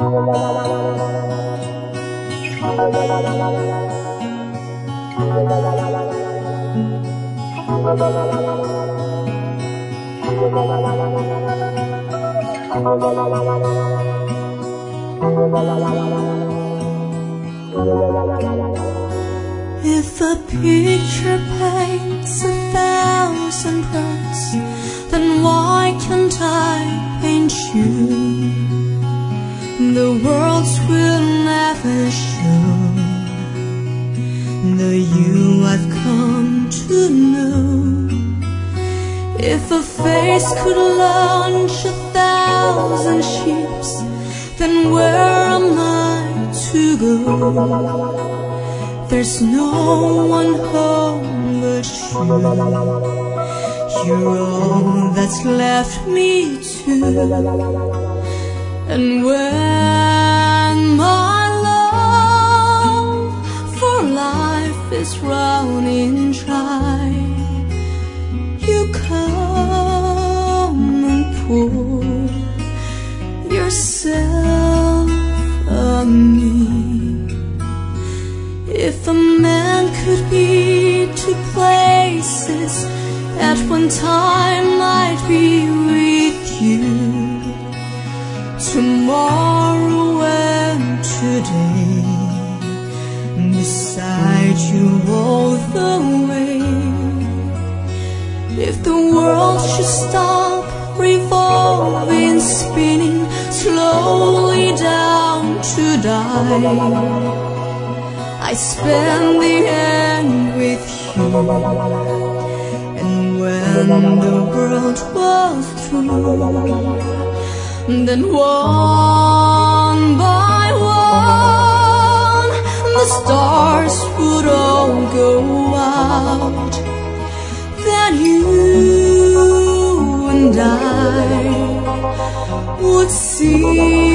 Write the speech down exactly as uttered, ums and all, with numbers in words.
If a picture paints a thousand words, then why can't I paint you? The words will never show the you I've come to know. If a face could launch a thousand ships, then where am I to go? There's no one home but you. You're all that's left me to. And when my love for life is running dry, you come and pour yourself on me. If a man could be two places at one time, I'd be with you tomorrow and today, beside you all the way. If the world should stop revolving, spinning slowly down to die, I spend the end with you. And when the world was through, then one by one the stars would all go out. Then you and I would see